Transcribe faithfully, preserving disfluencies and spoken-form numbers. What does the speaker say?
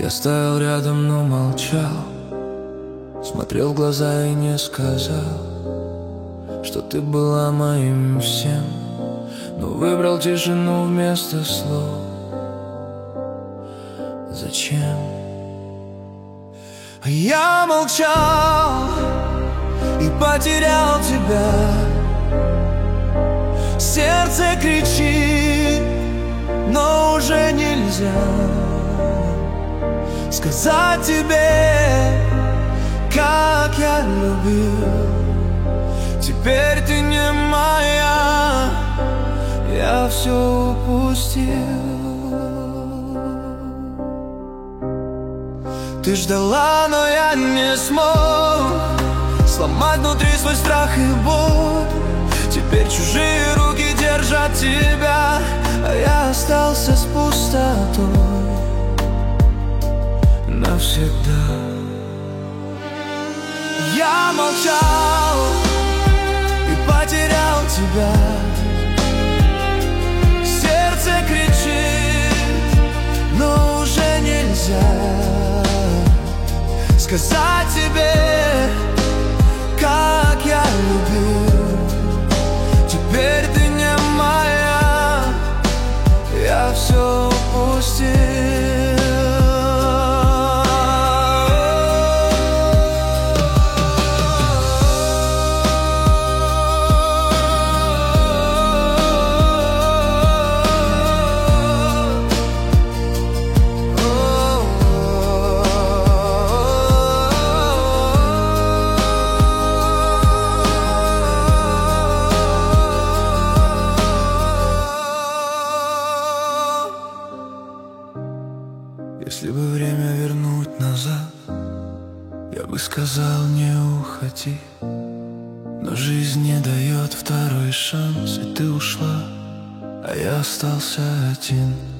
Я стоял рядом, но молчал, смотрел в глаза и не сказал, что ты была моим всем, но выбрал тишину вместо слов. Зачем? Я молчал и потерял тебя. Сердце кричит, но уже нельзя сказать тебе, как я любил. Теперь ты не моя, я все упустил. Ты ждала, но я не смог сломать внутри свой страх и боль. Теперь чужие руки держат тебя, а я остался с пустотой навсегда. Я молчал и потерял тебя. Сердце кричит, но уже нельзя сказать тебе, как я любил. Теперь ты не моя, я все упустил. Если бы время вернуть назад, я бы сказал, не уходи. Но жизнь не дает второй шанс, и ты ушла, а я остался один.